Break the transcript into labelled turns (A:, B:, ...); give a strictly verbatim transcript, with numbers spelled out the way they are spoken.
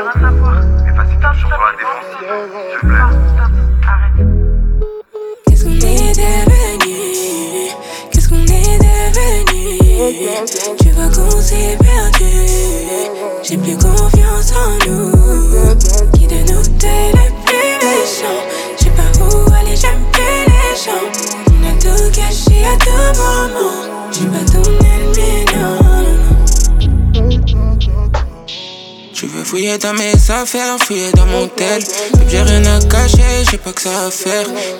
A: rien à savoir. Mais vas-y, tape sur la défensive, s'il te plaît. Arrête.
B: Qu'est-ce qu'on est devenu? Qu'est-ce qu'on est devenu? Tu vois qu'on s'est perdu. J'ai plus confiance en nous. Qui de nous deux est le plus méchant? J'sais pas où aller, j'aime plus les gens. On a tout caché à tout moment. J'suis pas ton ennemi, non, non, non.
C: Tu veux fouiller dans mes affaires, fouiller dans mon tel. Même j'ai rien à cacher, j'ai pas que ça à faire.